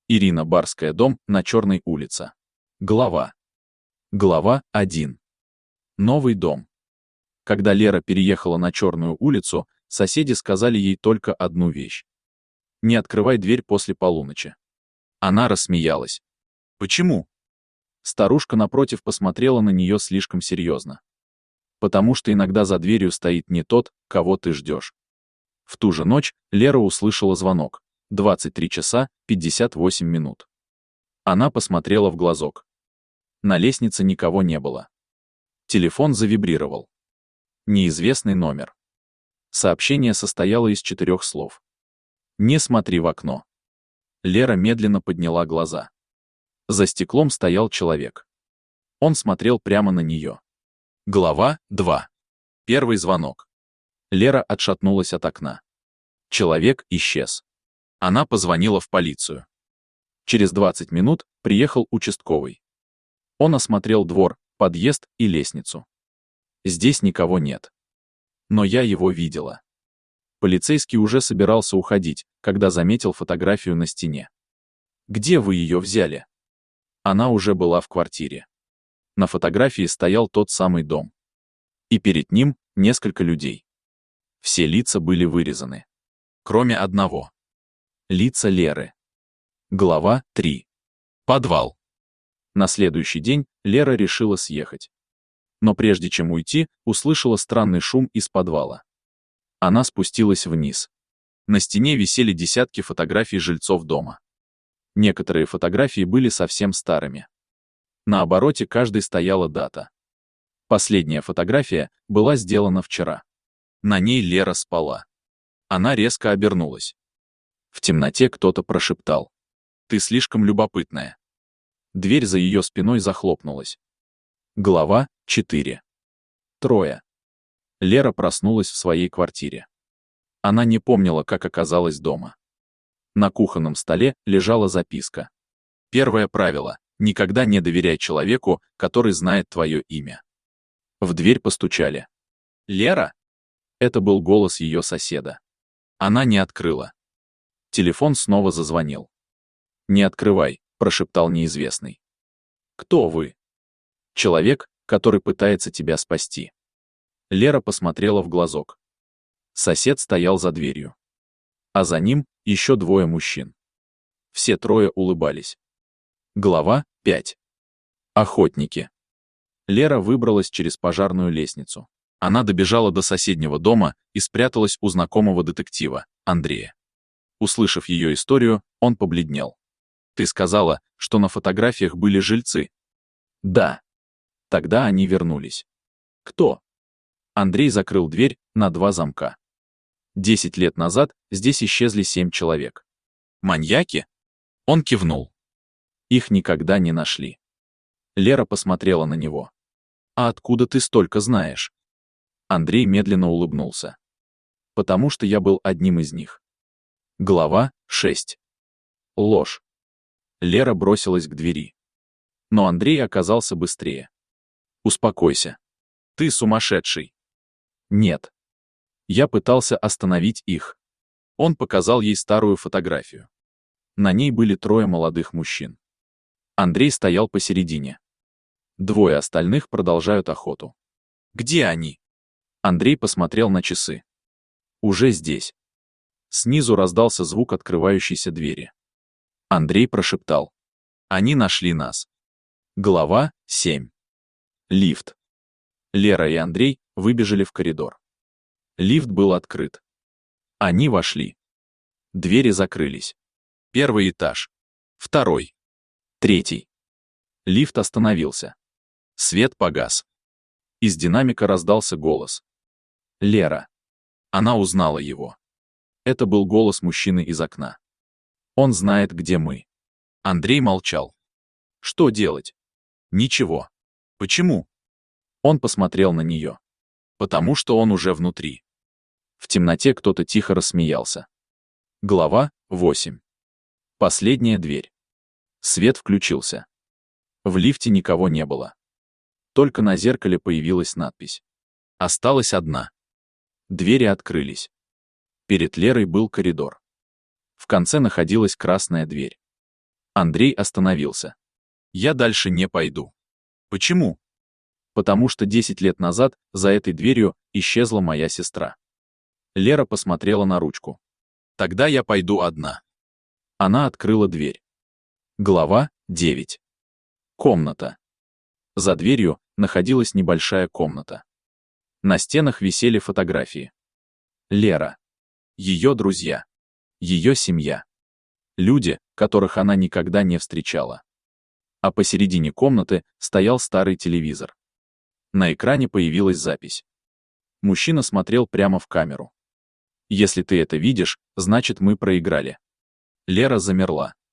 Ирина Барская, дом на Черной улице. Глава 1. Новый дом. Когда Лера переехала на Черную улицу, соседи сказали ей только одну вещь. Не открывай дверь после полуночи. Она рассмеялась. Почему? Старушка напротив посмотрела на нее слишком серьезно. Потому что иногда за дверью стоит не тот, кого ты ждешь. В ту же ночь Лера услышала звонок. 23 часа 58 минут. Она посмотрела в глазок. На лестнице никого не было. Телефон завибрировал. Неизвестный номер. Сообщение состояло из 4 слов. «Не смотри в окно». Лера медленно подняла глаза. За стеклом стоял человек. Он смотрел прямо на нее. Глава 2. Первый звонок. Лера отшатнулась от окна. Человек исчез. Она позвонила в полицию. Через 20 минут приехал участковый. Он осмотрел двор, подъезд и лестницу. Здесь никого нет. Но я его видела. Полицейский уже собирался уходить, когда заметил фотографию на стене. «Где вы ее взяли?» Она уже была в квартире. На фотографии стоял тот самый дом. И перед ним несколько людей. Все лица были вырезаны. Кроме одного. Лица Леры. Глава 3. Подвал. На следующий день Лера решила съехать. Но прежде чем уйти, услышала странный шум из подвала. Она спустилась вниз. На стене висели десятки фотографий жильцов дома. Некоторые фотографии были совсем старыми. На обороте каждой стояла дата. Последняя фотография была сделана вчера. На ней Лера спала. Она резко обернулась. В темноте кто-то прошептал: «Ты слишком любопытная». Дверь за ее спиной захлопнулась. Глава 4. Трое. Лера проснулась в своей квартире. Она не помнила, как оказалась дома. На кухонном столе лежала записка. Первое правило: никогда не доверяй человеку, который знает твое имя. В дверь постучали. «Лера?» Это был голос ее соседа. Она не открыла. Телефон снова зазвонил. «Не открывай», — прошептал неизвестный. «Кто вы?» «Человек, который пытается тебя спасти». Лера посмотрела в глазок. Сосед стоял за дверью. А за ним еще двое мужчин. Все трое улыбались. Глава 5. Охотники. Лера выбралась через пожарную лестницу. Она добежала до соседнего дома и спряталась у знакомого детектива, Андрея. Услышав ее историю, он побледнел. «Ты сказала, что на фотографиях были жильцы?» «Да». Тогда они вернулись. «Кто?» Андрей закрыл дверь на 2 замка. 10 лет назад здесь исчезли 7 человек. «Маньяки?» Он кивнул. Их никогда не нашли. Лера посмотрела на него. «А откуда ты столько знаешь?» Андрей медленно улыбнулся. «Потому что я был одним из них». Глава 6. Ложь. Лера бросилась к двери. Но Андрей оказался быстрее. «Успокойся. Ты сумасшедший». «Нет». Я пытался остановить их. Он показал ей старую фотографию. На ней были 3 молодых мужчин. Андрей стоял посередине. 2 остальных продолжают охоту. «Где они?» Андрей посмотрел на часы. «Уже здесь». Снизу раздался звук открывающейся двери. Андрей прошептал: «Они нашли нас». Глава 7. Лифт. Лера и Андрей выбежали в коридор. Лифт был открыт. Они вошли. Двери закрылись. 1 этаж. 2. 3. Лифт остановился. Свет погас. Из динамика раздался голос. «Лера». Она узнала его. Это был голос мужчины из окна. «Он знает, где мы». Андрей молчал. «Что делать?» «Ничего». «Почему?» Он посмотрел на нее. «Потому что он уже внутри». В темноте кто-то тихо рассмеялся. Глава 8. Последняя дверь. Свет включился. В лифте никого не было. Только на зеркале появилась надпись. Осталась одна. Двери открылись. Перед Лерой был коридор. В конце находилась красная дверь. Андрей остановился. Я дальше не пойду. Почему? Потому что 10 лет назад за этой дверью исчезла моя сестра. Лера посмотрела на ручку. Тогда я пойду одна. Она открыла дверь. Глава 9. Комната. За дверью находилась небольшая комната. На стенах висели фотографии. Лера. Ее друзья. Ее семья. Люди, которых она никогда не встречала. А посередине комнаты стоял старый телевизор. На экране появилась запись. Мужчина смотрел прямо в камеру. «Если ты это видишь, значит, мы проиграли». Лера замерла.